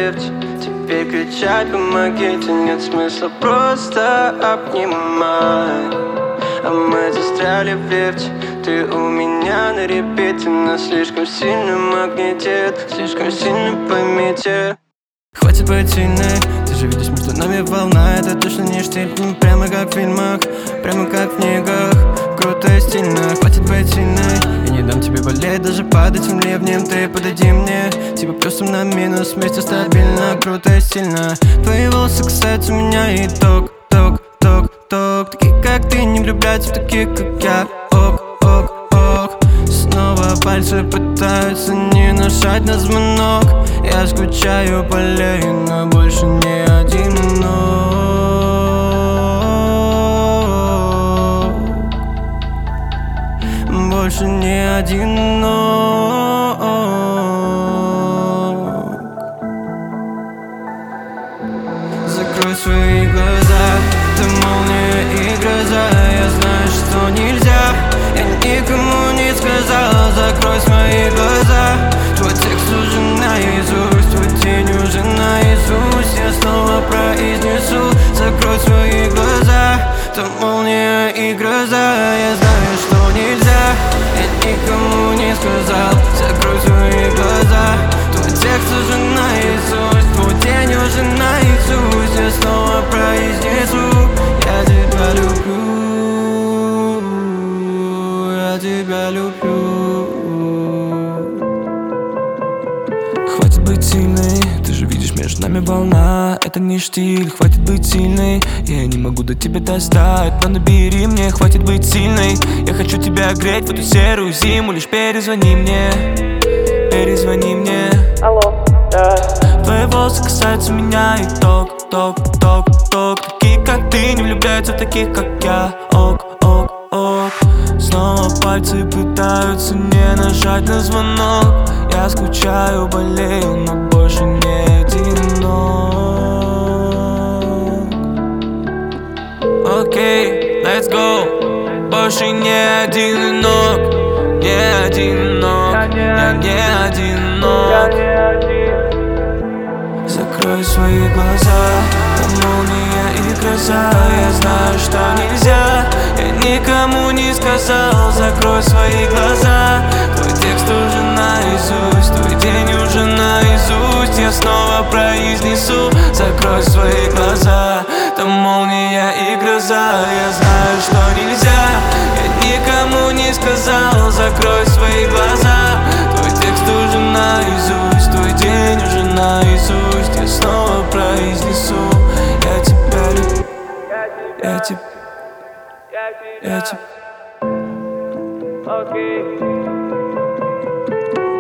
лифте. Теперь кричать помогите, нет смысла, просто обнимай. А мы застряли в лифте, ты у меня на репите. Нас слишком сильно магнитит, слишком сильно поймите. Хватит быть сильной, ты же видишь, между нами волна. Это точно не штиль, прямо как в фильмах, прямо как в книгах. Круто и стильно, хватит быть сильной. Я не дам тебе болеть, даже под этим ливнем. Ты подойди мне, типа плюсом на минус. Вместе стабильно, круто и стильно. Твои волосы касаются меня и ток, ток, ток, ток. Такие как ты не влюбляются в таких как я. Ок, ок, ок. Снова пальцы пытаются не нажать на звонок. Я скучаю, болею, но больше не одинок. Больше не одинок. Закрой свои глаза, ты молния и гроза. Я знаю, что нельзя, я никому не сказал. Закрой свои глаза, твой текст уже наизусть, твой день уже наизусть. Я снова произнесу, закрой свои глаза, ты молния и гроза. Я знаю, что нельзя, я никому не сказал. Закрой свои глаза, твой текст уже наизусть, твой день уже наизусть. Я снова произнесу, я тебя люблю, я тебя люблю. Хватит быть сильной, ты же видишь, между нами волна. Это не штиль, хватит быть сильной. Я не могу до тебя достать, но набери мне. Хватит быть сильной, я хочу тебя греть в эту серую зиму. Лишь перезвони мне, перезвони мне. Алло, да. Твои волосы касаются меня и ток, ток, ток, ток. Такие как ты не влюбляются в таких как я. Ок, ок, ок. Снова пальцы пытаются не нажать на звонок. Я скучаю, болею, но больше не одинок. Окей, let's go. Больше не одинок, не одинок. Я не одинок. Закрой свои глаза, там молния и гроза. Я знаю, что нельзя, я никому не сказал. Закрой свои глаза, твой текст уже наизусть, твой день уже наизусть. Я снова произнесу, закрой свои глаза, там молния и гроза. Я знаю, что нельзя, я никому не сказал. Закрой свои глаза, твой текст уже наизусть, твой день уже наизусть. Я снова произнесу, я тебя люблю, я тебя, я тебя. Окей.